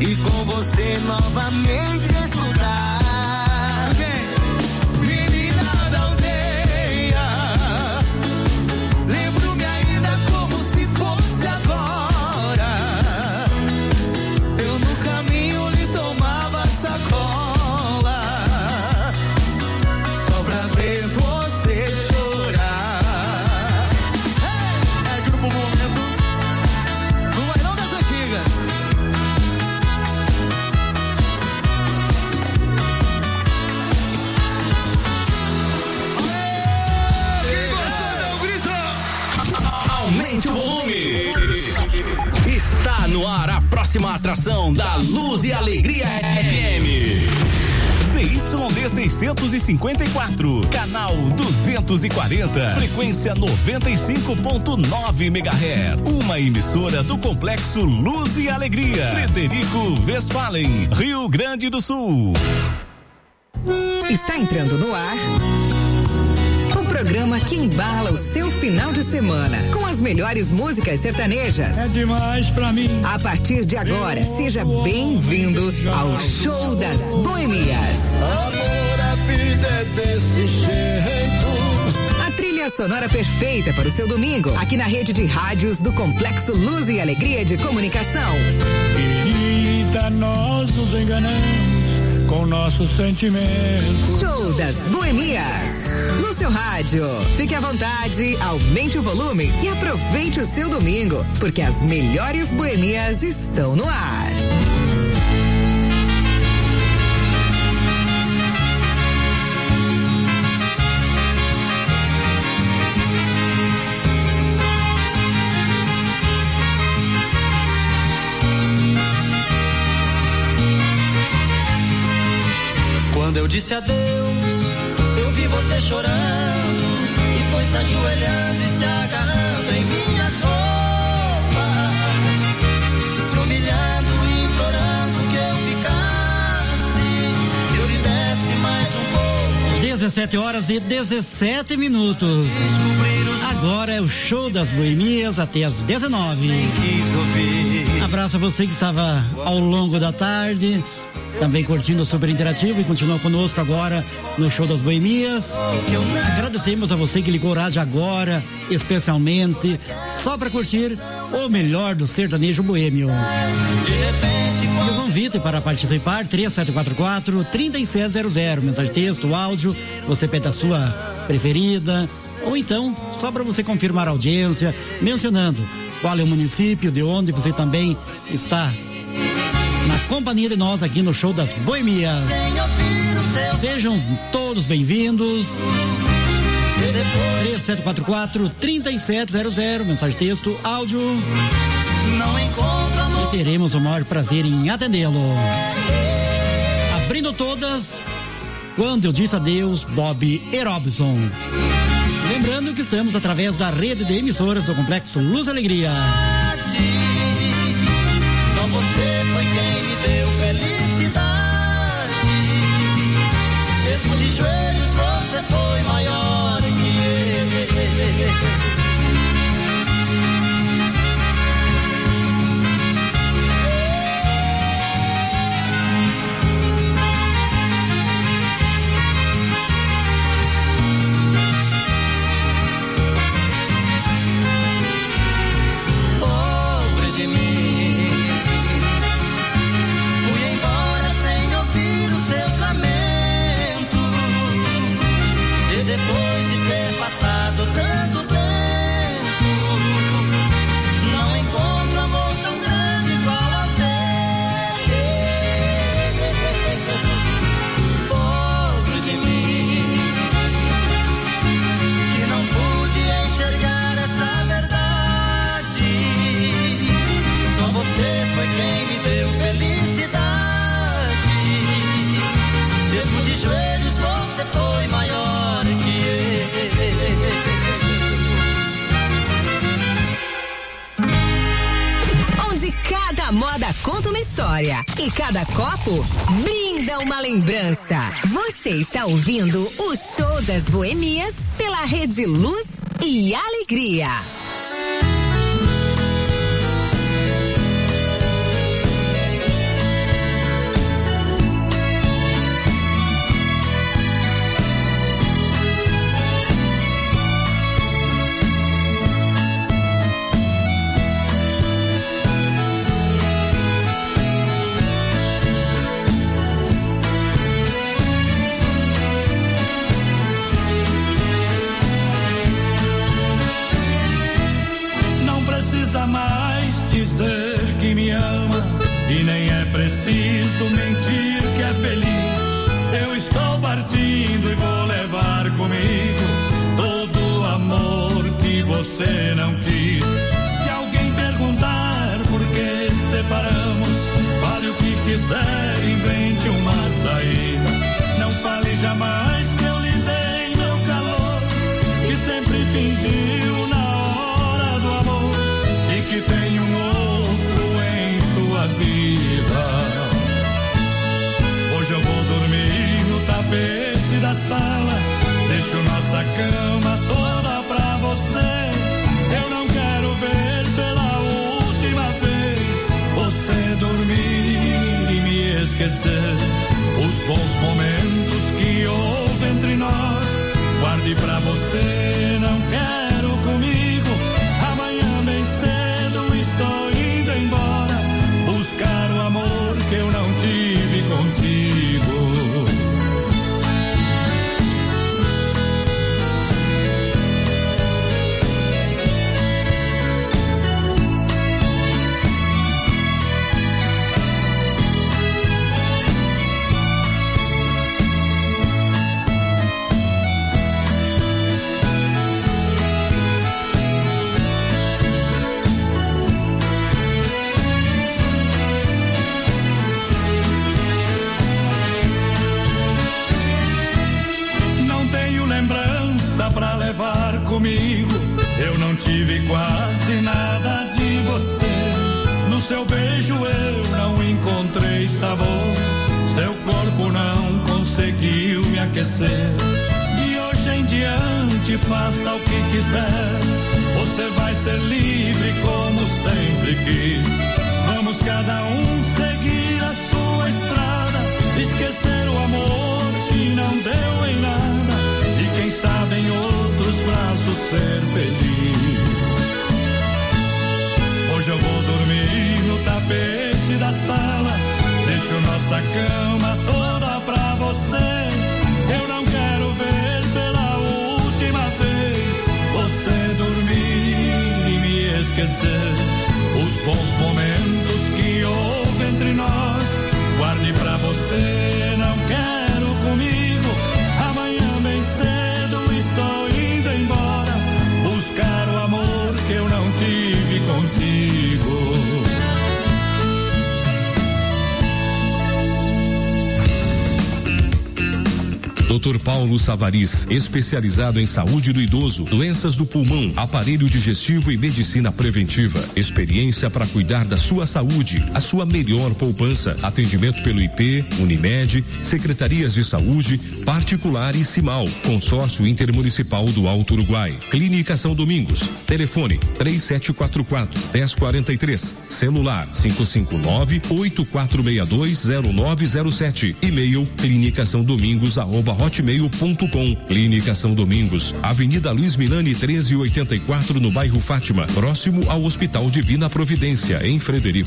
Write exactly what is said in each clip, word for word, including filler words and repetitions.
e com você novamente escutar. Menina da aldeia, lembro-me ainda como se fosse agora. Eu no caminho lhe tomava sacola, só pra ver você chorar. É, é Grupo Momento, no Bailão das Antigas. Aumente o volume. Está no ar a próxima atração da Luz e Alegria F M. C Y D seiscentos e cinquenta e quatro, canal duzentos e quarenta, frequência noventa e cinco ponto nove megahertz. Uma emissora do Complexo Luz e Alegria, Frederico Westphalen, Rio Grande do Sul. Está entrando no ar o programa que embala o seu final de semana com as melhores músicas sertanejas. É demais pra mim. A partir de agora, seja bem-vindo ao Show das Boemias. Amor, a vida é desse jeito. A trilha sonora perfeita para o seu domingo, aqui na rede de rádios do Complexo Luz e Alegria de Comunicação. Querida, nós nos enganamos com nossos sentimentos. Show das Boemias. No seu rádio. Fique à vontade, aumente o volume e aproveite o seu domingo, porque as melhores boemias estão no ar. Quando eu disse adeus, eu vi você chorando e foi se ajoelhando e se agarrando em minhas roupas, se humilhando e implorando que eu ficasse, que eu lhe desse mais um pouco. dezessete horas e dezessete minutos. Agora é o Show das Boemias até as dezenove. Abraço a você que estava ao longo da tarde também curtindo o Super Interativo e continua conosco agora no Show das Boemias. Agradecemos a você que ligou o rádio agora, especialmente só para curtir o melhor do sertanejo boêmio. E o convite para participar, três sete quatro quatro, três sete zero zero, mensagem de texto, áudio, você pede a sua preferida, ou então só para você confirmar a audiência, mencionando qual é o município, de onde você também está na companhia de nós aqui no Show das Boemias. Sejam todos bem-vindos. três sete quatro quatro, três sete zero zero, mensagem de texto, áudio. E teremos o maior prazer em atendê-lo. Abrindo todas, Quando Eu Disse Adeus, Bob e Robson. Lembrando que estamos através da rede de emissoras do Complexo Luz e Alegria. Só você foi quem me deu felicidade. Mesmo de joelhos você foi maior que eu. Depois de ter passado tanto tempo, não encontro amor tão grande igual ao teu. Pobre de mim, que não pude enxergar essa verdade. Só você foi quem me deu felicidade. Mesmo de joelhos você foi maior. Onde cada moda conta uma história e cada copo brinda uma lembrança. Você está ouvindo o Show das Boemias pela Rede Luz e Alegria. preciso mentir que é feliz. Eu estou partindo e vou levar comigo todo o amor que você não quis. Se alguém perguntar por que separamos, fale o que quiser, invente uma saída. Não fale jamais que eu lhe dei meu calor, que sempre fingiu na hora do amor e que tem um outro em sua vida. Hoje eu vou dormir no tapete da sala, deixo nossa cama toda pra você. Eu não quero ver pela última vez você dormir e me esquecer. Os bons momentos que houve entre nós, guarde pra você, não quero comigo. Amanhã bem cedo estou indo embora, buscar o amor que eu não tive contigo. Pra levar comigo, eu não tive quase nada de você. No seu beijo eu não encontrei sabor, seu corpo não conseguiu me aquecer. De hoje em diante faça o que quiser, você vai ser livre como sempre quis. Vamos cada um seguir a sua estrada, esquecer o amor que não deu em nada, e quem sabe em outros braços ser feliz. Hoje eu vou dormir no tapete da sala, deixo nossa cama toda pra você. Eu não quero ver pela última vez você dormir e me esquecer. Os bons momentos que houve entre nós, guarde pra você, não quero comigo. Amanhã bem cedo estou indo embora, buscar o amor que eu não tive contigo. doutor Paulo Savaris, especializado em saúde do idoso, doenças do pulmão, aparelho digestivo e medicina preventiva. Experiência para cuidar da sua saúde, a sua melhor poupança. Atendimento pelo I P, Unimed, Secretarias de Saúde, Particular e Cimal. Consórcio Intermunicipal do Alto Uruguai. Clínica São Domingos. Telefone três sete quatro quatro, um zero quatro três. Celular cinco cinco nove, oito quatro seis dois, zero nove zero sete. E-mail clínica são domingos arroba hotmail ponto com. Clínica São Domingos, Avenida Luiz Milani trezentos e oitenta e quatro, no bairro Fátima, próximo ao Hospital Divina Providência, em Frederico.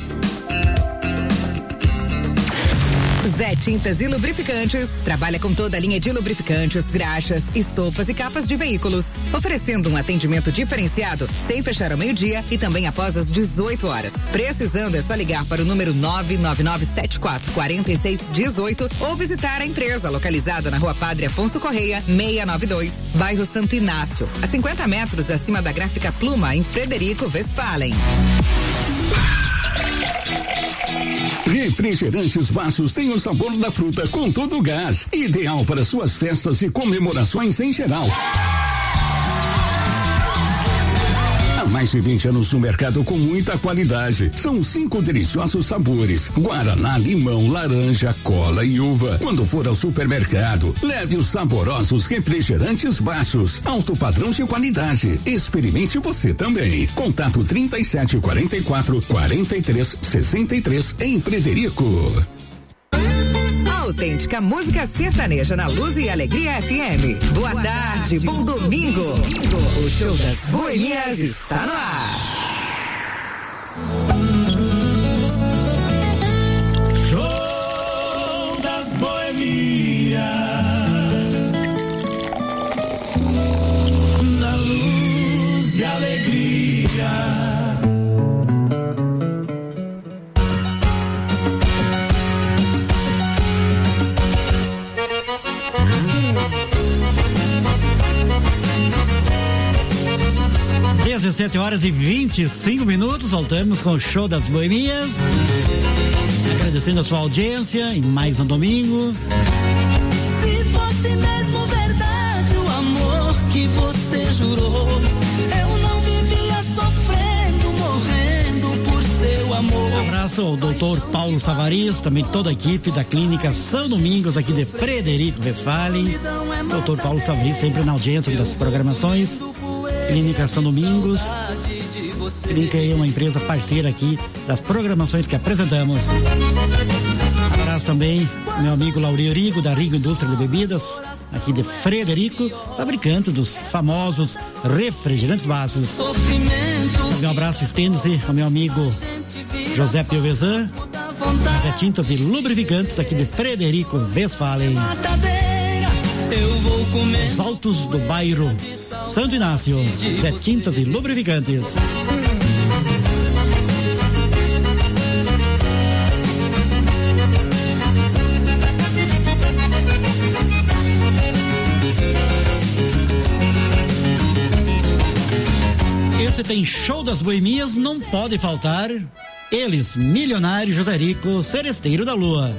Zé Tintas e Lubrificantes trabalha com toda a linha de lubrificantes, graxas, estopas e capas de veículos, oferecendo um atendimento diferenciado, sem fechar ao meio-dia e também após as dezoito horas. Precisando, é só ligar para o número nove nove nove sete quatro, quatro seis um oito ou visitar a empresa localizada na Rua Padre Afonso Correia, seiscentos e noventa e dois, bairro Santo Inácio, a cinquenta metros acima da Gráfica Pluma, em Frederico, Westphalen. Refrigerantes Baços tem o sabor da fruta com todo o gás, ideal para suas festas e comemorações em geral. Há mais de vinte anos no mercado com muita qualidade. São cinco deliciosos sabores: guaraná, limão, laranja, cola e uva. Quando for ao supermercado, leve os saborosos refrigerantes Baços, alto padrão de qualidade. Experimente você também. Contato trinta e sete quarenta e quatro, quarenta e três sessenta e três em Frederico. Autêntica música sertaneja na Luz e Alegria F M. Boa, Boa tarde, tarde, bom domingo. domingo. O show das boemias está no ar. Show das boemias na Luz e Alegria. dezessete horas e vinte e cinco minutos, voltamos com o Show das Boemias. Agradecendo a sua audiência em mais um domingo. Se fosse mesmo verdade o amor que você jurou, eu não vivia sofrendo, morrendo por seu amor. Um abraço ao doutor Paulo Savarias, também toda a equipe da Clínica São Domingos aqui de Frederico Westphalen. doutor Paulo Savarias sempre na audiência das programações. Clínica São Domingos. Clínica é uma empresa parceira aqui das programações que apresentamos. Um abraço também ao meu amigo Laurierigo da Rigo Indústria de Bebidas, aqui de Frederico, fabricante dos famosos refrigerantes básicos. Também um abraço estende-se ao meu amigo José Piovesan, Zé Tintas e Lubrificantes aqui de Frederico Westphalen. Os altos do bairro Santo Inácio, Zé Tintas e Lubrificantes. Esse tem Show das Boemias, não pode faltar. Eles, Milionário José Rico, Seresteiro da Lua.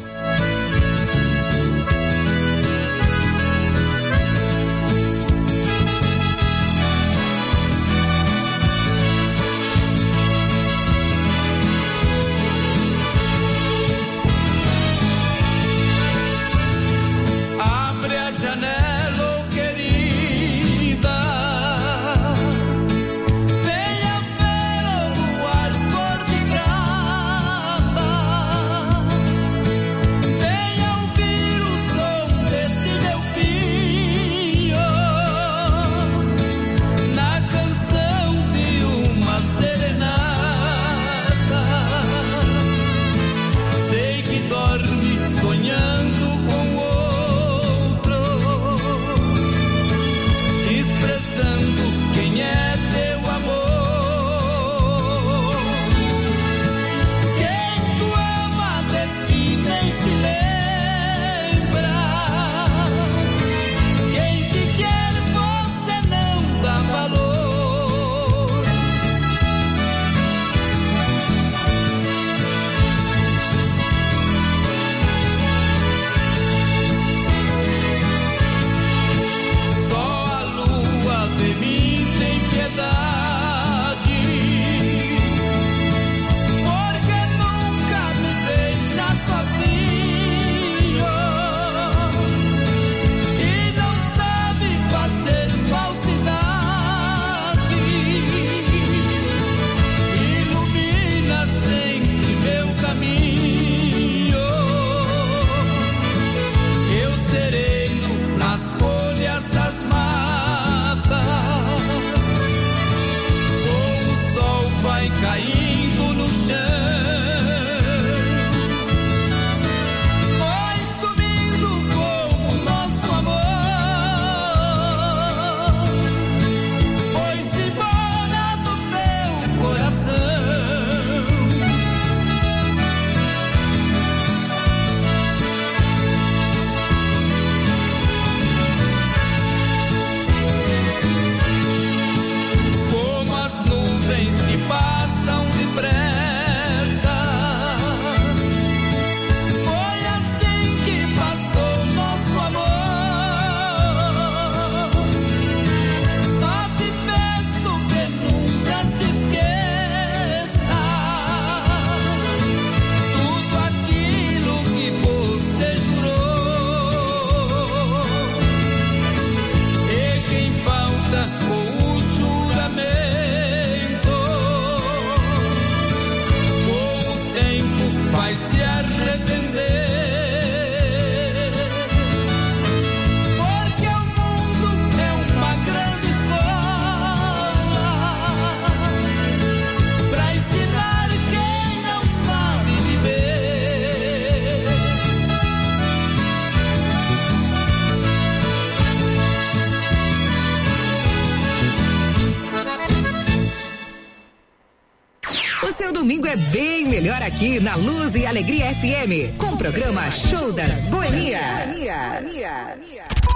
Domingo é bem melhor aqui na Luz e Alegria F M, com o programa Show das Boemias.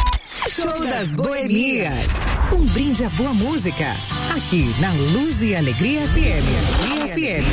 Show das Boemias. Um brinde à boa música. Aqui na Luz e Alegria F M. Alegria F M.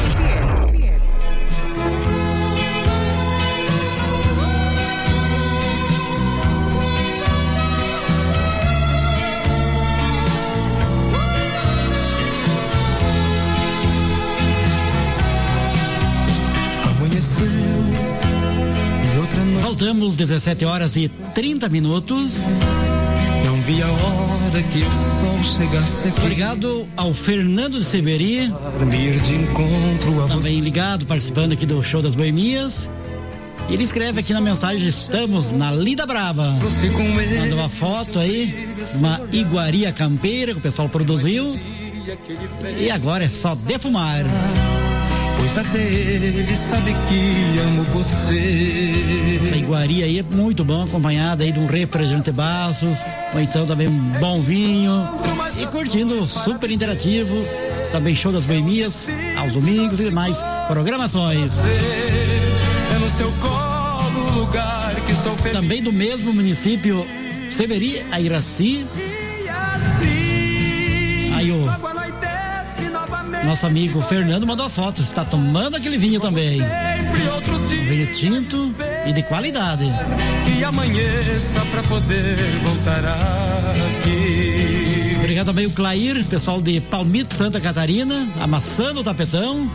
Voltamos, dezessete horas e trinta minutos. Não vi a hora que o sol chegasse aqui. Obrigado ao Fernando de Severi, Ir de encontro a também ligado, participando aqui do Show das Boemias. Ele escreve aqui na mensagem: estamos na Lida Brava. Manda uma foto aí, uma iguaria campeira que o pessoal produziu. E agora é só defumar. Pois até ele sabe que amo você. Essa iguaria aí é muito bom, acompanhada aí de um refrigerante Bassos, ou então também um bom vinho. E curtindo, super interativo. Também Show das Boemias aos domingos e demais programações. É no seu colo o lugar que sou feliz. Também do mesmo município, Severi, a Iraci. Aí o nosso amigo Fernando mandou a foto, está tomando aquele vinho também. Vinho tinto e de qualidade. Que amanheça pra poder voltar aqui. Obrigado também o Clair, pessoal de Palmito, Santa Catarina, amassando o tapetão.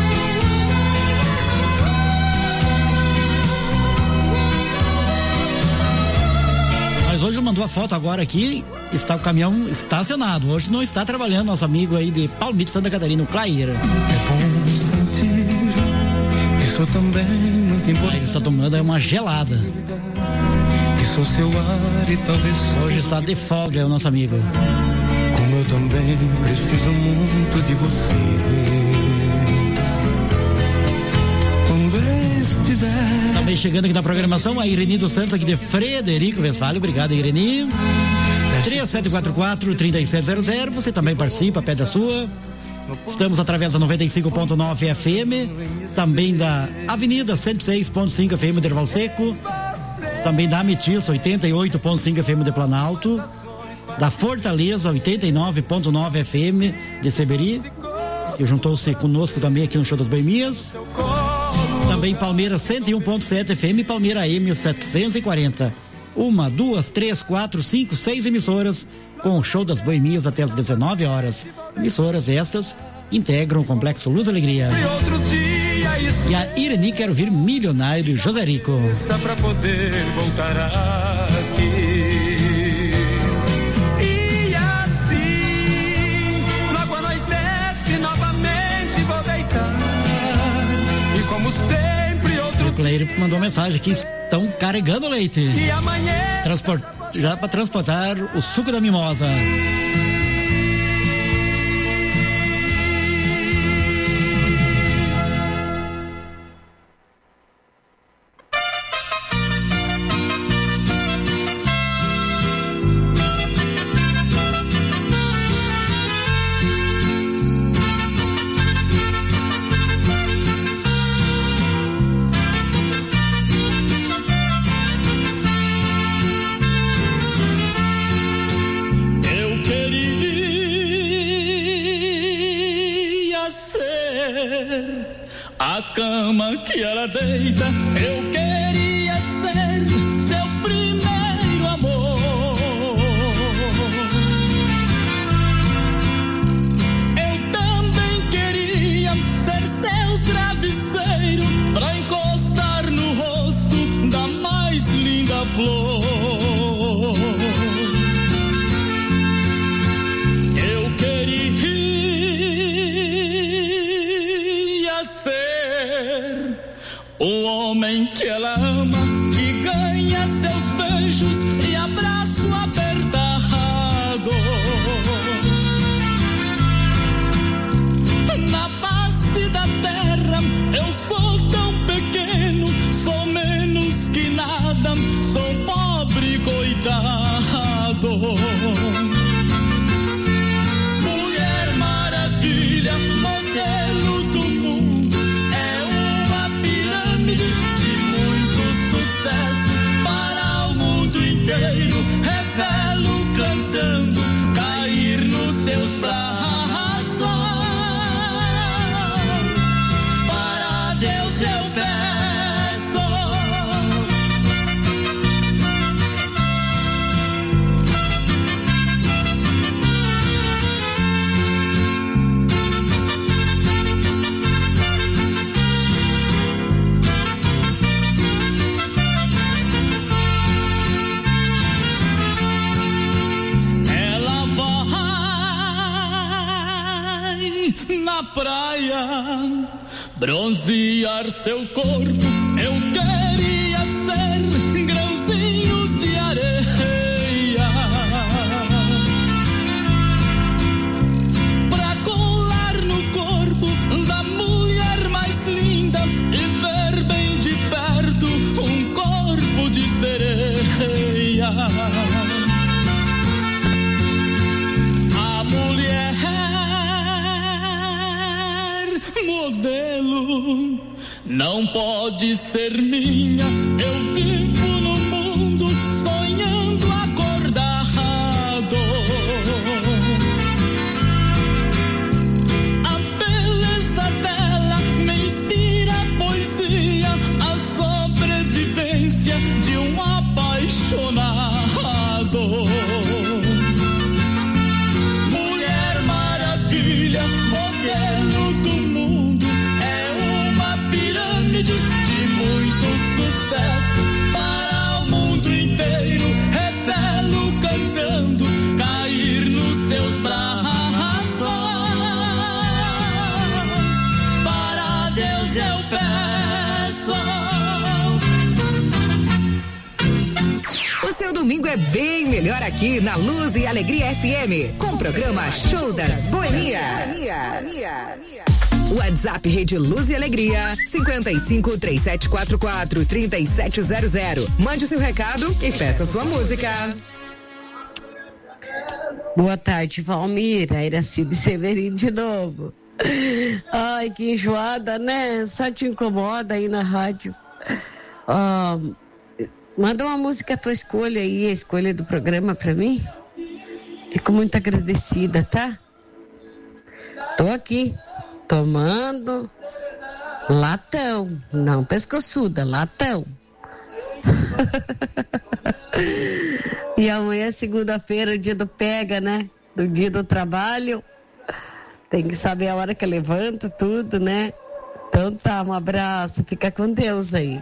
Mas hoje mandou a foto agora aqui, está o caminhão estacionado. Hoje não está trabalhando nosso amigo aí de Palmito, Santa Catarina, o Clair. É bom sentir que sou também muito importante. Ele está tomando aí uma gelada. Que sou seu ar e talvez hoje está de folga o nosso amigo. Como eu também preciso muito de você. Quando estiver também chegando aqui na programação, a Ireni dos Santos, aqui de Frederico Westphalen. Obrigado, Ireni. três sete quatro quatro, três sete zero zero. Você também participa, pede a sua. Estamos através da noventa e cinco ponto nove F M, também da Avenida cento e seis ponto cinco F M de Erval Seco, também da Ametista oitenta e oito ponto cinco F M de Planalto, da Fortaleza oitenta e nove ponto nove F M de Seberi, e juntou-se conosco também aqui no Show das Boemias. Também Palmeiras cento e um ponto sete F M e Palmeira A M setecentos e quarenta. Uma, duas, três, quatro, cinco, seis emissoras com o Show das Boemias até as dezenove horas. Emissoras estas integram o Complexo Luz e Alegria. E a Ireni quer ouvir Milionário José Rico. Pra poder voltar aqui. E assim, logo anoitece novamente vou deitar. E como sempre outro. O Cleir mandou mensagem aqui: estão carregando leite. E amanhã Transport... já para transportar o suco da mimosa. A cama que ela deita, eu queria ser seu primeiro amor. Eu também queria ser seu travesseiro, pra encostar no rosto da mais linda flor. Eu queria o homem que ela ama, que ganha seus beijos e abraço apertado. Na face da terra eu sou tão pequeno, sou menos que nada, sou pobre coitado. Mulher maravilha, modelo do mundo, de muito sucesso para o mundo inteiro. Revela praia, bronzear seu corpo, eu queria ser grãozinhos de areia, pra colar no corpo da mulher mais linda e ver bem de perto um corpo de sereia. A mulher modelo não pode ser minha, eu vivo no mundo sonhando acordado. A beleza dela me inspira poesia, a sobrevivência de um apaixonado. Mulher maravilha, modelo do mundo, é uma pirâmide de muito sucesso para o mundo inteiro. Revelo cantando, cair nos seus braços. Para Deus eu peço. O seu domingo é bem melhor aqui na Luz e Alegria F M, com o programa Show das Boemias. WhatsApp Rede Luz e Alegria, cinquenta e cinco, três sete quatro quatro, trinta e sete zero zero. Mande o seu recado e peça sua música. Boa tarde, Valmira, Iracide Severino de novo. Ai, que enjoada, né? Só te incomoda aí na rádio. Ah, manda uma música, a tua escolha aí, a escolha do programa pra mim. Fico muito agradecida, tá? Tô aqui, tomando latão, não pescoçuda, latão. E amanhã, segunda-feira, o dia do pega, né? Do dia do trabalho. Tem que saber a hora que levanta, tudo, né? Então tá, um abraço, fica com Deus aí.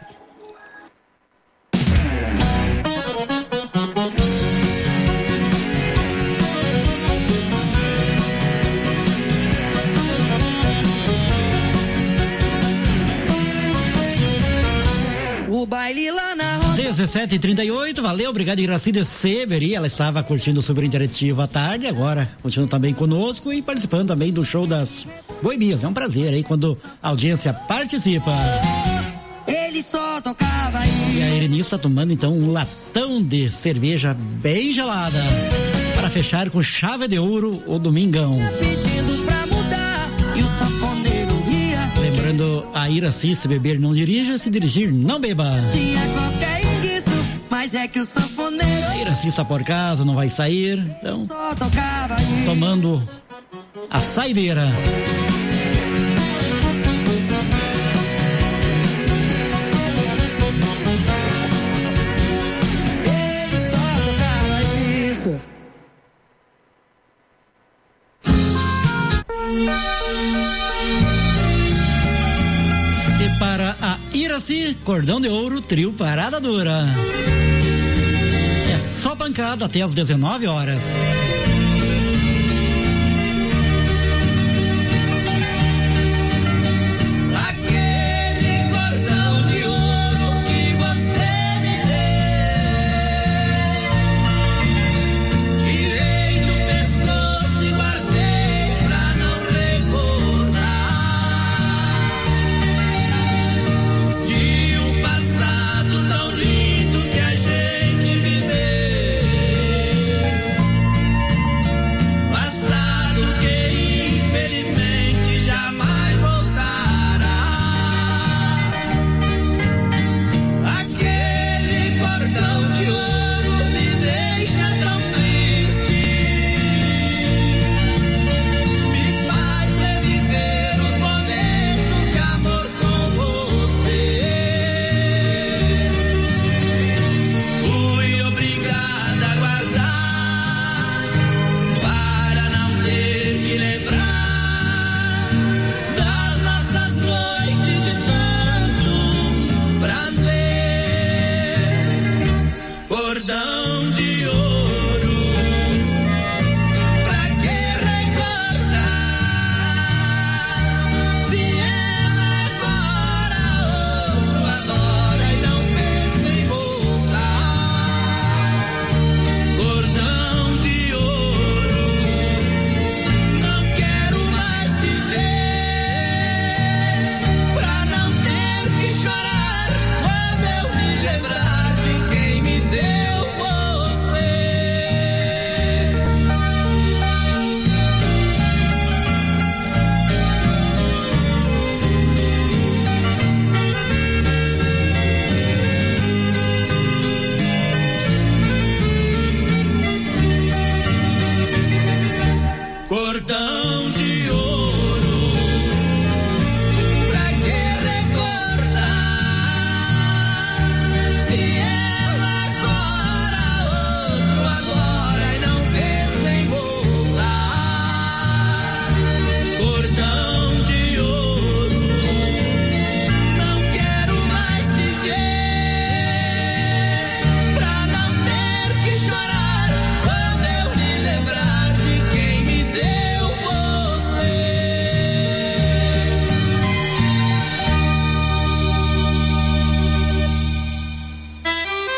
O baile lá na roça. dezessete e trinta e oito, valeu, obrigado Iracide Severi, ela estava curtindo o Super Interativo à tarde, agora continua também conosco e participando também do show das Boemias. É um prazer aí quando a audiência participa. Ele só tocava aí. E a Irene está tomando então um latão de cerveja bem gelada para fechar com chave de ouro o domingão. Pedindo pra mudar e o sanfoneiro ria. Lembrando a Iraci, se beber não dirija, se dirigir não beba. Tinha qualquer enguiço, mas é que o sanfoneiro. A Iraci está por casa, não vai sair, então só tocava aí. Tomando a saideira. Ele só tocava isso. E para a Iraci, cordão de ouro, trio Parada Dura. É só pancada até às dezenove horas. Aquele cordão de ouro que você me deu, tirei do pescoço e guardei pra não recordar de um passado tão lindo que a gente viveu.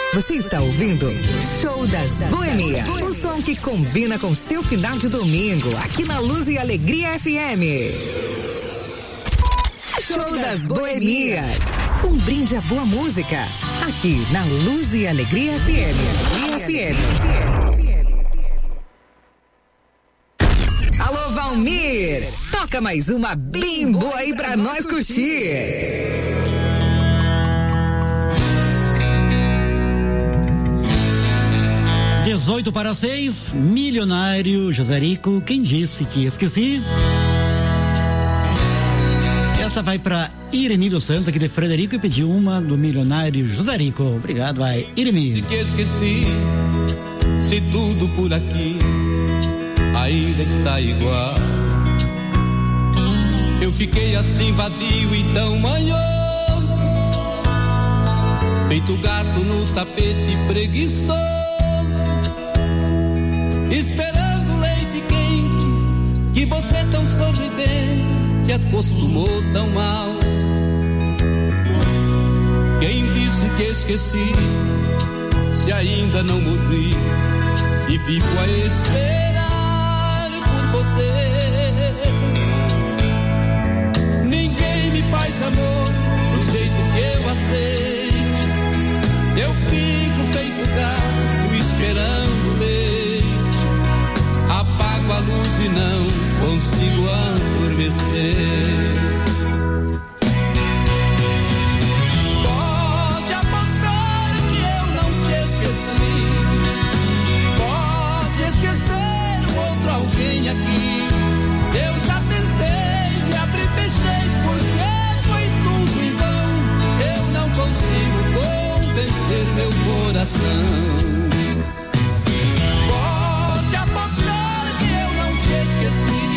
Você está ouvindo Show das Boemias. Um som que combina com seu final de domingo, aqui na Luz e Alegria F M. Show das Boemias. Um brinde à boa música, aqui na Luz e Alegria F M. F M. Alô, Valmir, toca mais uma bimbo aí pra nós curtir. dezoito para seis, Milionário José Rico, quem disse que esqueci? Essa vai para Irene dos Santos, aqui de Frederico, e pediu uma do Milionário José Rico. Obrigado, vai, Irene. Se que esqueci, se tudo por aqui ainda está igual. Eu fiquei assim vadio e tão manhoso, feito gato no tapete preguiçoso, esperando leite quente, que você tão sorridente acostumou tão mal. Quem disse que esqueci, se ainda não morri e vivo a esperar por você. Ninguém me faz amor do jeito que eu aceite, eu fico feito gato esperando leite, apago a luz e não consigo adormecer. Pode apostar que eu não te esqueci, pode esquecer o outro alguém aqui. Eu já tentei, me abri e fechei, porque foi tudo em vão. Eu não consigo convencer meu coração. Pode apostar que eu não te esqueci,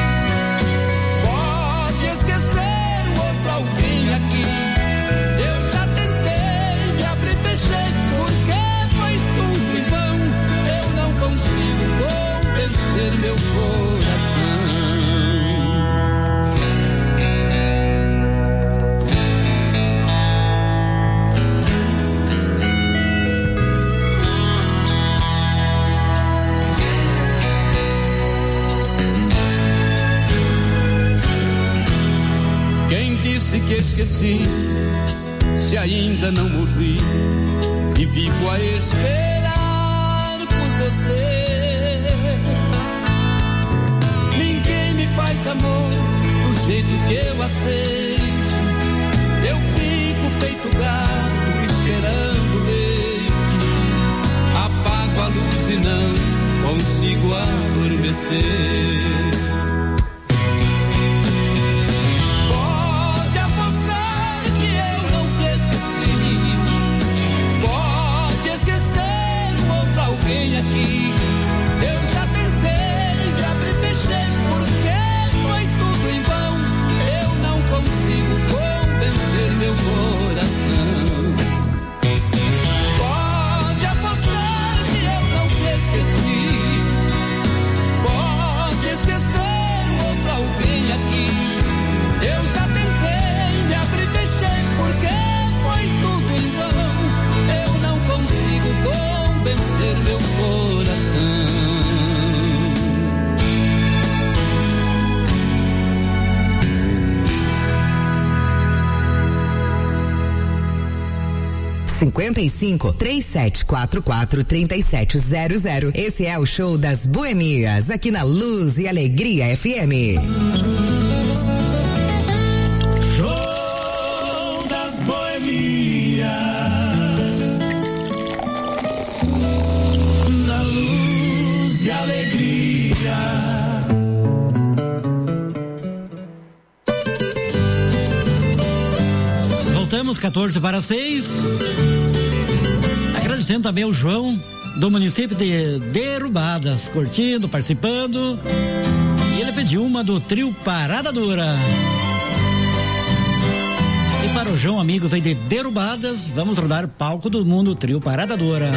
pode esquecer o outro alguém aqui. Eu já tentei, me abri e fechei, porque foi tudo em vão. Eu não consigo convencer meu coração. Quem disse que esqueci, se ainda não morri e vivo a esperar por você. Ninguém me faz amor do jeito que eu aceite, eu fico feito gato esperando leite, apago a luz e não consigo adormecer. Pode apostar que eu não te esqueci, pode esquecer um outro alguém aqui. Eu já tentei, me abri e fechei, porque foi tudo em vão. Eu não consigo convencer meu coração. Pode apostar que eu não te esqueci, pode esquecer um outro alguém aqui. Eu já tentei, me abri e fechei, porque foi tudo em vão. Eu não consigo convencer meu coração. cinquenta e cinco, três sete quatro quatro, três sete zero zero. Esse é o Show das Boemias, aqui na Luz e Alegria F M. Show das Boemias, na Luz e Alegria. Voltamos, quatorze para seis. Agradecendo também ao João, do município de Derubadas, curtindo, participando. E ele pediu uma do trio Parada Dura. E para o João, amigos aí de Derubadas, vamos rodar Palco do Mundo, trio Parada Dura.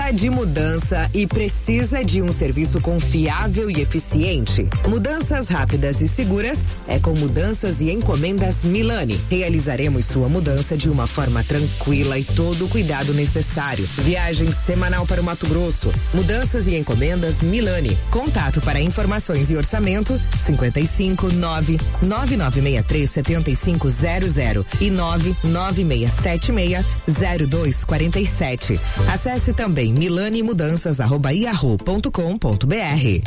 Precisa de mudança e precisa de um serviço confiável e eficiente? Mudanças rápidas e seguras é com Mudanças e Encomendas Milani. Realizaremos sua mudança de uma forma tranquila e todo o cuidado necessário. Viagem semanal para o Mato Grosso. Mudanças e Encomendas Milani. Contato para informações e orçamento cinquenta e cinco, nove nove nove seis três sete cinco zero zero e nove nove seis sete seis zero dois quatro sete. Acesse também milani mudanças arroba yahoo ponto com ponto br.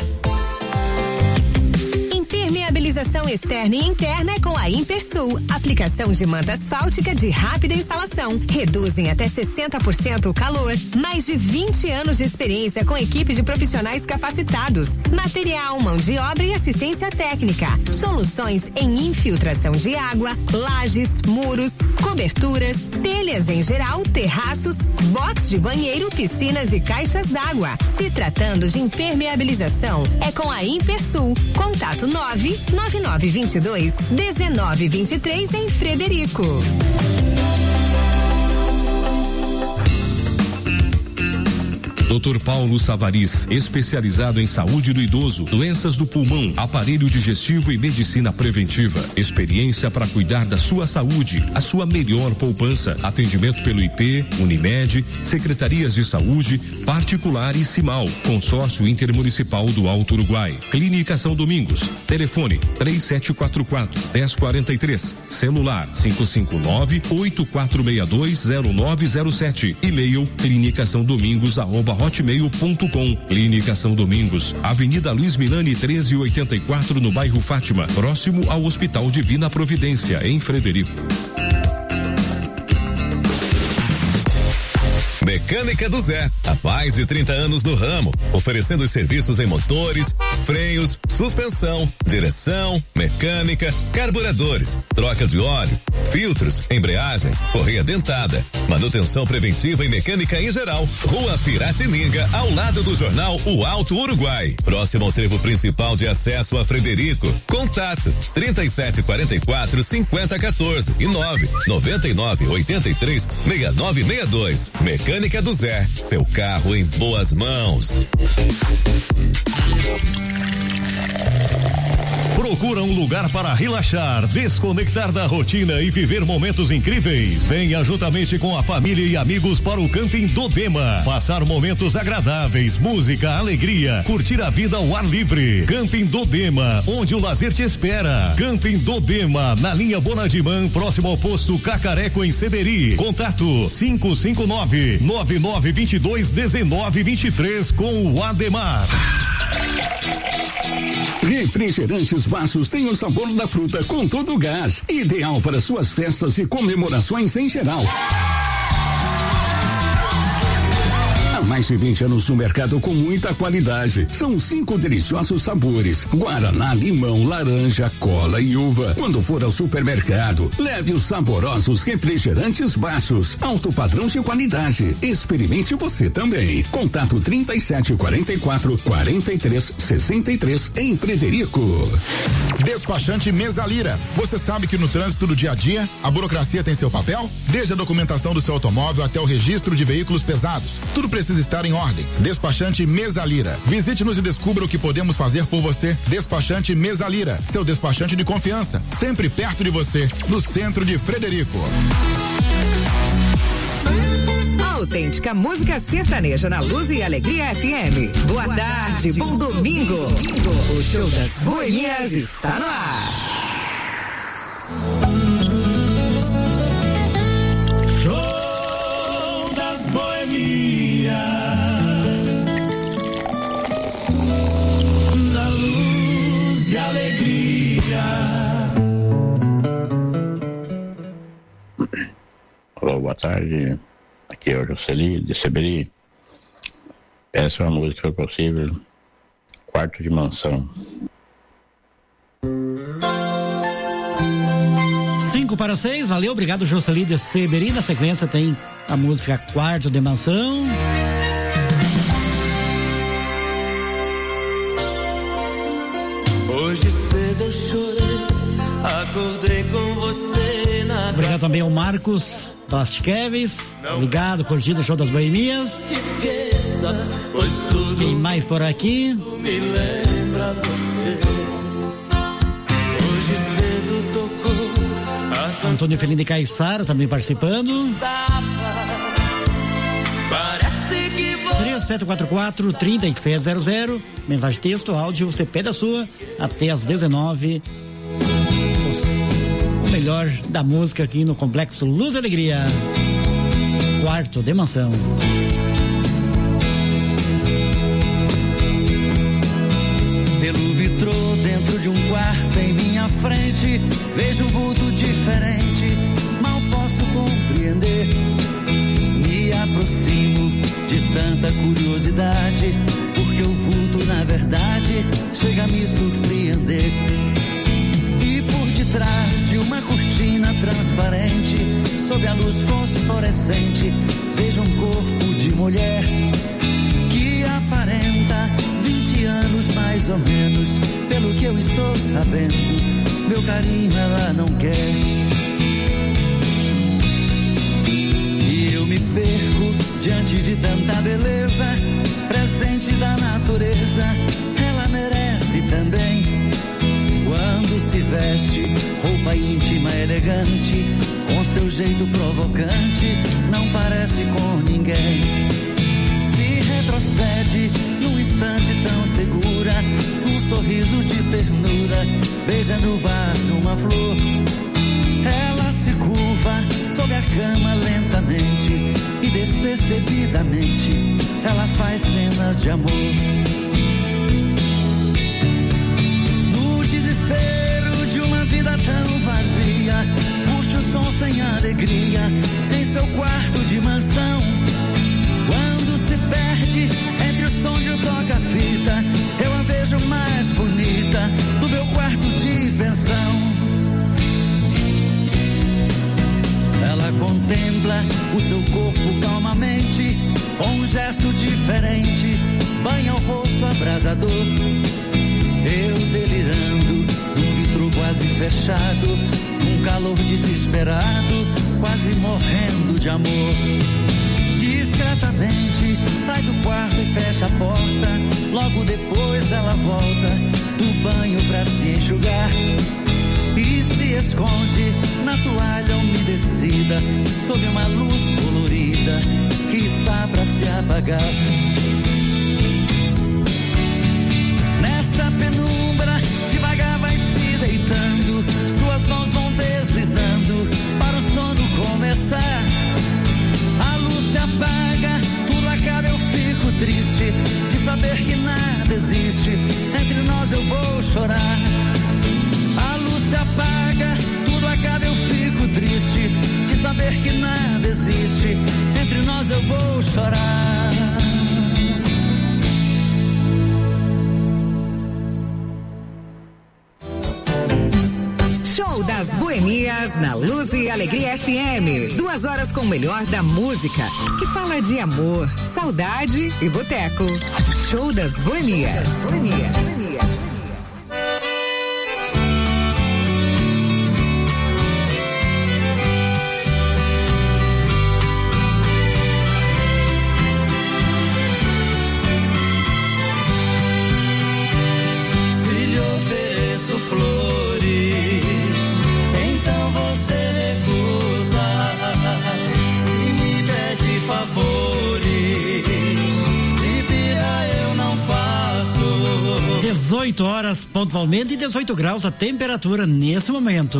Impermeabilização externa e interna é com a Impersul. Aplicação de manta asfáltica de rápida instalação. Reduzem até sessenta por cento o calor. Mais de vinte anos de experiência com equipe de profissionais capacitados. Material, mão de obra e assistência técnica. Soluções em infiltração de água, lajes, muros, coberturas, telhas em geral, terraços, box de banheiro, piscinas e caixas d'água. Se tratando de impermeabilização, é com a Impersul. Contato nove nove nove dois dois um nove dois três em Frederico. doutor Paulo Savaris, especializado em saúde do idoso, doenças do pulmão, aparelho digestivo e medicina preventiva. Experiência para cuidar da sua saúde, a sua melhor poupança. Atendimento pelo I P, Unimed, Secretarias de Saúde, Particular e Cimal. Consórcio Intermunicipal do Alto Uruguai. Clínica São Domingos. Telefone três sete quatro quatro, um zero quatro três. Celular cinco cinco nove, oito quatro seis dois, zero nove zero sete. E-mail clínica são domingos arroba hotmail ponto com. Clínica São Domingos, Avenida Luiz Milani trezentos e oitenta e quatro, no bairro Fátima, próximo ao Hospital Divina Providência, em Frederico. Mecânica do Zé, há mais de trinta anos no ramo, oferecendo serviços em motores, freios, suspensão, direção, mecânica, carburadores, troca de óleo, filtros, embreagem, correia dentada, manutenção preventiva e mecânica em geral. Rua Piratininga, ao lado do jornal O Alto Uruguai, próximo ao trevo principal de acesso a Frederico. Contato trinta e sete quarenta e quatro, cinquenta quatorze e nove noventa e nove oitenta e três, sessenta e nove sessenta e dois. Mecânica Mecânica do Zé, seu carro em boas mãos. Procura um lugar para relaxar, desconectar da rotina e viver momentos incríveis? Venha juntamente com a família e amigos para o Camping Dodema. Passar momentos agradáveis, música, alegria, curtir a vida ao ar livre. Camping Dodema, onde o lazer te espera. Camping Dodema, na linha Bonadimã, próximo ao posto Cacareco, em Seberi. Contato cinco cinco nove, nove nove dois dois, um nove dois três com o Ademar. Refrigerantes Baços tem o sabor da fruta com todo o gás. Ideal para suas festas e comemorações em geral. Há mais de vinte anos no mercado com muita qualidade. São cinco deliciosos sabores: guaraná, limão, laranja, cola e uva. Quando for ao supermercado, leve os saborosos refrigerantes Baços. Alto padrão de qualidade. Experimente você também. Contato trinta e sete quarenta e quatro, quarenta e três sessenta e três em Frederico. Despachante Mesalira. Você sabe que no trânsito do dia a dia, a burocracia tem seu papel? Desde a documentação do seu automóvel até o registro de veículos pesados. Tudo precisa estar em ordem. Despachante Mesalira. Visite-nos e descubra o que podemos fazer por você. Despachante Mesalira, seu despachante de confiança, sempre perto de você, no centro de Frederico. Autêntica música sertaneja na Luz e Alegria F M. Boa, Boa tarde, tarde, bom domingo. domingo. O show das boemias está no ar. Show das boemias. Na Luz e Alegria. Olá, boa tarde. Aqui é o Jocely, de Seberi. Essa é uma música possível. Quarto de Mansão. Cinco para seis, valeu, obrigado, Jocely de Seberi. Na sequência tem a música Quarto de Mansão. Hoje cedo eu chorei, acordei com você na. Obrigado também ao Marcos Lost Kevis, obrigado, curtindo o show das Boemias. Quem mais por aqui? Me lembra você. Hoje cedo tocou. Antônio Felino de Caiçara também participando. Parece que você... três sete quatro quatro, três sete zero zero, mensagem texto, áudio, C P da sua, até às dezenove. O melhor da música aqui no Complexo Luz e Alegria. Quarto de mansão. Pelo vitrô dentro de um quarto em minha frente, vejo um vulto diferente, mal posso compreender. Me aproximo de tanta curiosidade, porque o vulto na verdade chega a me surpreender. E por detrás de uma cortina transparente, sob a luz fosforescente, vejo um corpo de mulher que aparenta vinte anos mais ou menos, pelo que eu estou sabendo. Meu carinho ela não quer. E eu me perco diante de tanta beleza, presente da natureza, ela merece também. Quando se veste roupa íntima elegante, com seu jeito provocante, não parece com ninguém. Se retrocede num instante tão segura, um sorriso de ternura, beija no vaso uma flor. Ela se curva sob a cama lentamente e despercebidamente ela faz cenas de amor. No desespero de uma vida tão vazia, curte o som sem alegria em seu quarto de mansão. Quando se perde entre o som de um toca-fita, eu a vejo mais bonita do meu quarto de pensão. Ela contempla o seu corpo calmamente, com um gesto diferente, banha o rosto abrasador. Eu delirando, num vitro quase fechado, um calor desesperado, quase morrendo de amor. Discretamente sai do quarto e fecha a porta. Logo depois ela volta do banho pra se enxugar e se esconde na toalha umedecida, sob uma luz colorida que está pra se apagar. Nesta penumbra devagar vai se deitando, suas mãos vão deslizando para o sono começar. A luz se apaga, tudo acaba, eu fico triste de saber que nada existe, entre nós eu vou chorar. A luz se apaga, tudo acaba, eu fico triste de saber que nada existe, entre nós eu vou chorar. Show das Boemias na Luz e Alegria F M. Duas horas com o melhor da música, que fala de amor, saudade e boteco. Show das Boemias. Boemias. dezoito horas pontualmente e dezoito graus a temperatura nesse momento.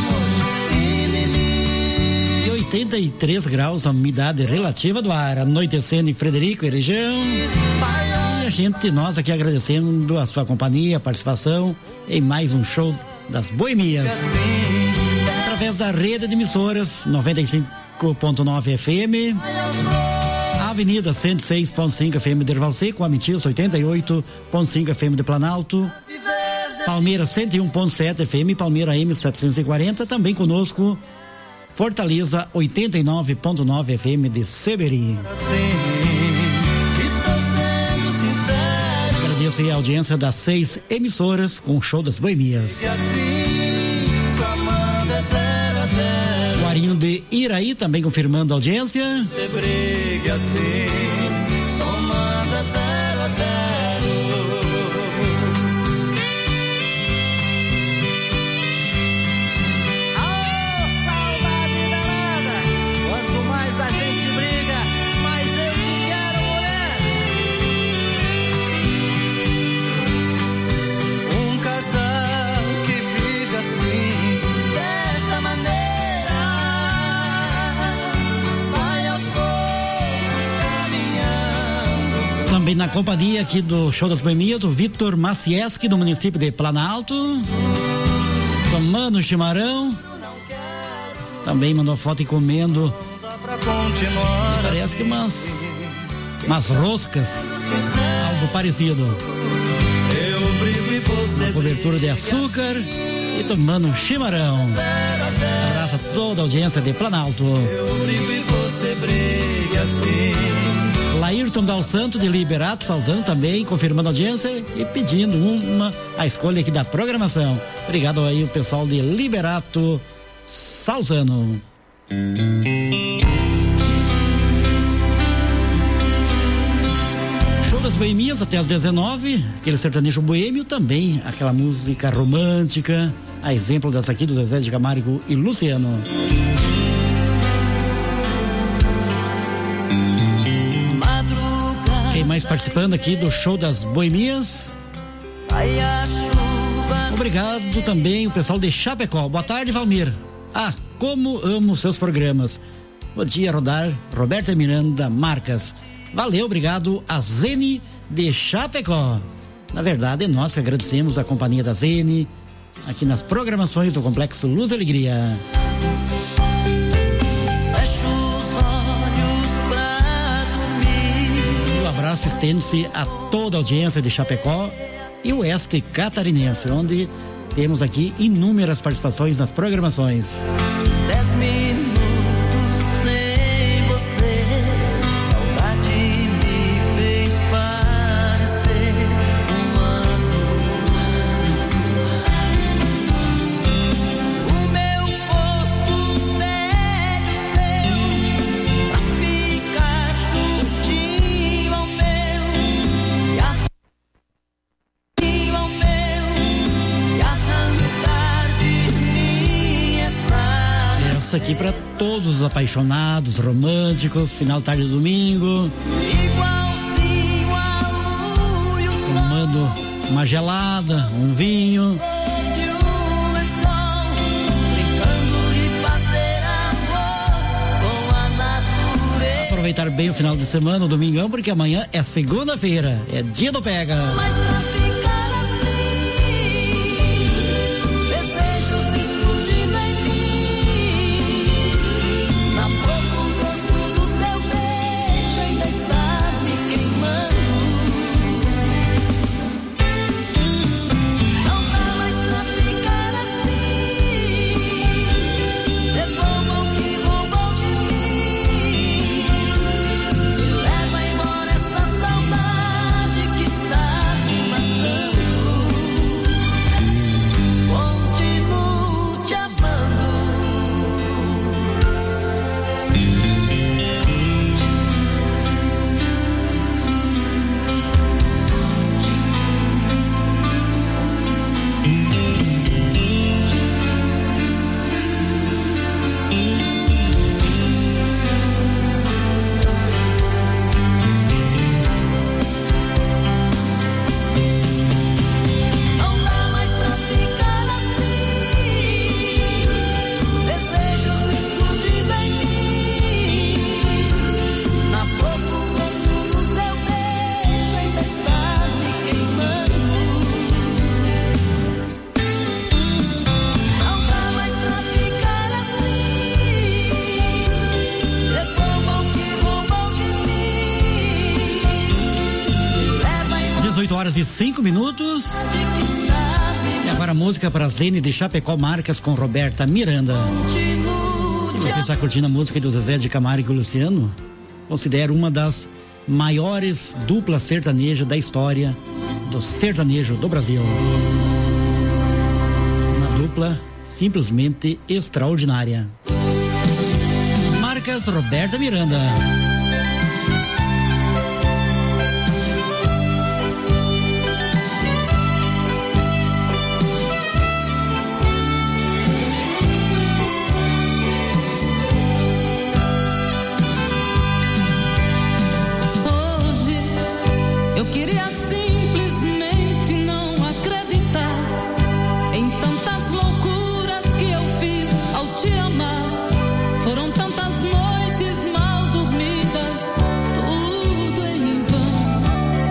E oitenta e três graus a umidade relativa do ar. Anoitecendo em Frederico e região. E a gente, nós aqui agradecendo a sua companhia, a participação em mais um show das Boemias. Através da rede de emissoras noventa e cinco ponto nove F M. Avenida cento e seis ponto cinco F M de Erval Seco, Amitis oitenta e oito ponto cinco F M de Planalto, Palmeiras cento e um ponto sete F M, Palmeira M setecentos e quarenta, também conosco Fortaleza oitenta e nove ponto nove F M de Seberi. Agradeço aí a audiência das seis emissoras com o show das Boemias. Marinho de Iraí também confirmando a audiência. Você briga assim, somando zero a zero. Oh, saudade danada. Quanto mais a gente briga, mais eu te quero, mulher. Um casal que vive assim, desta maneira, vai aos poucos caminhando. Também na companhia aqui do Show das Boemias, o Vitor Macieski, do município de Planalto, tomando chimarrão. Também mandou foto e comendo, parece que umas umas roscas, algo parecido. Eu brigo e você Uma cobertura de açúcar e tomando um chimarrão. Abraço a toda a audiência de Planalto. Eu brigo e você briga assim. Laírton Dal Santo de Liberato Salzano também confirmando a audiência e pedindo uma a escolha aqui da programação. Obrigado aí o pessoal de Liberato Salzano. Show das Boemias até às dezenove, aquele sertanejo boêmio também, aquela música romântica, a exemplo dessa aqui do Zezé de Camargo e Luciano. Quem mais participando aqui do Show das Boemias? Obrigado também o pessoal de Chapecó. Boa tarde, Valmir. Ah, como amo seus programas. Bom dia, rodar Roberta Miranda Marcas. Valeu, obrigado a Zene de Chapecó. Na verdade, é nós que agradecemos a companhia da Zene aqui nas programações do Complexo Luz e Alegria. Fecho os olhos pra dormir. Um abraço estende-se a toda a audiência de Chapecó e o oeste catarinense, onde temos aqui inúmeras participações nas programações. Dez minutos sem você, saudade me fez parecer um ano. O meu corpo pede o seu pra ficar juntinho ao meu e a Essa aqui para todos os apaixonados, românticos, final de tarde de domingo, tomando uma gelada, um vinho, aproveitar bem o final de semana, o domingão, porque amanhã é segunda-feira, é dia do pega. Horas e cinco minutos. E agora a música para Zene de Chapecó Marcas com Roberta Miranda. E você está curtindo a música do Zezé de Camargo e Luciano? Considero uma das maiores duplas sertanejas da história do sertanejo do Brasil. Uma dupla simplesmente extraordinária. Lucas, Roberta Miranda. Hoje eu queria simplesmente não acreditar em tantas loucuras que eu fiz ao te amar. Foram tantas noites mal dormidas, tudo em vão.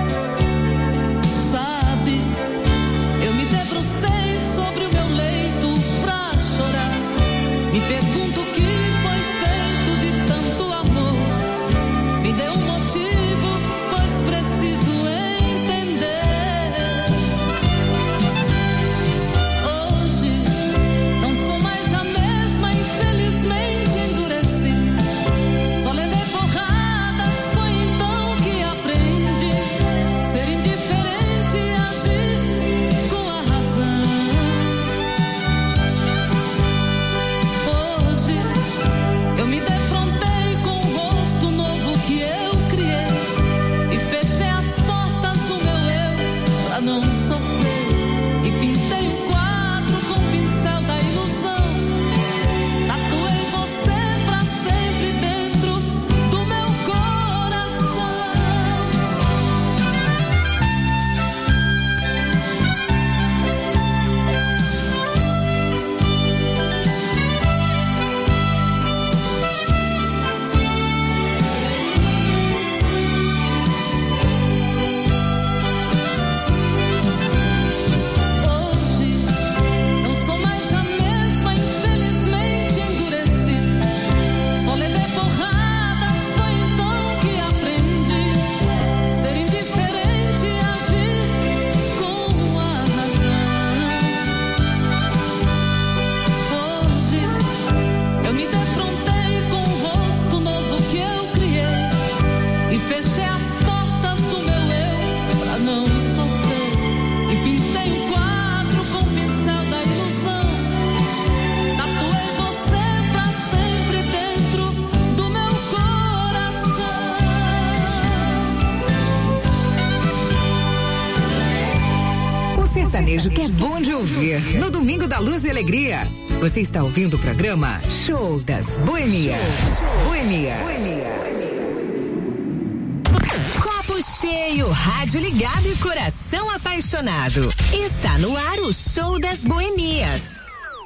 Sabe, eu me debrucei sobre o meu leito pra chorar. Me pergunto o que foi feito de tanto amor. Me dê um motivo, pois preciso entender. Hoje não sou mais a mesma, infelizmente endureci. Só levei porradas, foi então que aprendi. Ser indiferente e agir com a razão. Hoje eu me defrontei com o rosto novo que eu criei e fechei as portas do meu eu pra não sofrer. E pintei um quadro com o pincel da ilusão. Tatuei você pra sempre dentro do meu coração. Hoje não sou mais a mesma, infelizmente endureci. Só levei porradas, foi então que aprendi. Ser indiferente e agir com a razão. Hoje eu me defrontei com o rosto novo que eu criei e fechei as portas do meu eu pra não sofrer. E pintei um quadro com o pincel da ilusão. Tatuei você pra sempre dentro do meu coração. O sertanejo que é bom de ouvir. No Domingo da Luz e Alegria. Você está ouvindo o programa Show das Boemias. Boemias. Copo cheio, rádio ligado e coração apaixonado. Está no ar o Show das Boemias.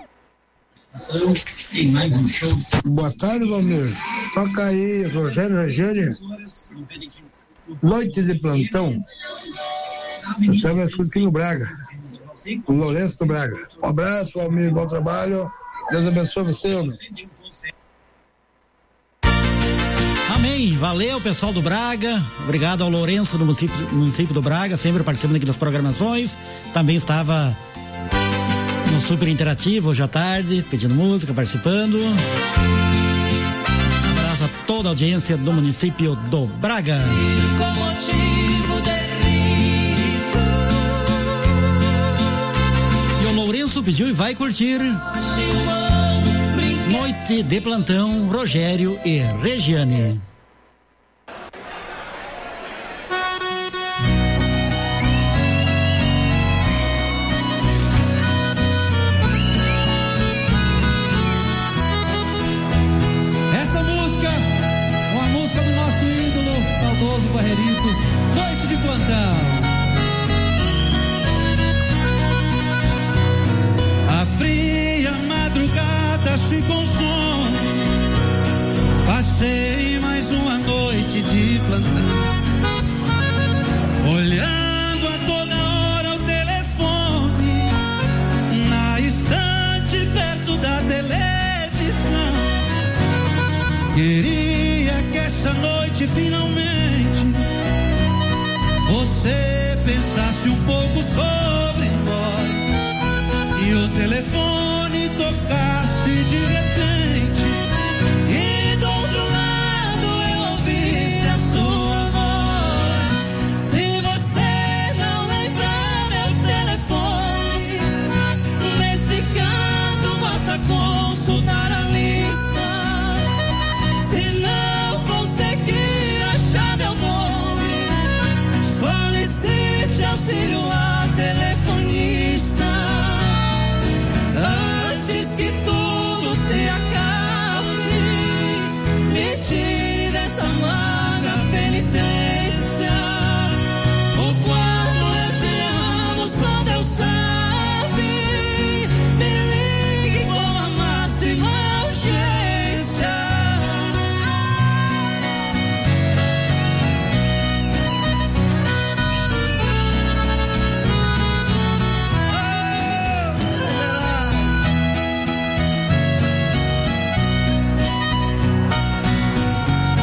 Boa tarde, Valmir. Toca aí, Rogério Regênia. Noite de plantão. Eu estava escutando aqui no Braga. O Lourenço do Braga. Um abraço, Valmir. Bom trabalho. Deus abençoe você, homem. Amém. Valeu, pessoal do Braga. Obrigado ao Lourenço do município, município do Braga, sempre participando aqui das programações. Também estava no Super Interativo hoje à tarde, pedindo música, participando. Um abraço a toda a audiência do município do Braga. Com motivo de riso, E o Lourenço pediu e vai curtir Noite de Plantão, Rogério e Regiane. Essa música é uma música do nosso ídolo, saudoso Barrerito, Noite de Plantão. A fria madrugada se consome, passei mais uma noite de plantão, olhando a toda hora o telefone, na estante perto da televisão. Queria que essa noite finalmente você pensasse um pouco sobre nós e o telefone tocasse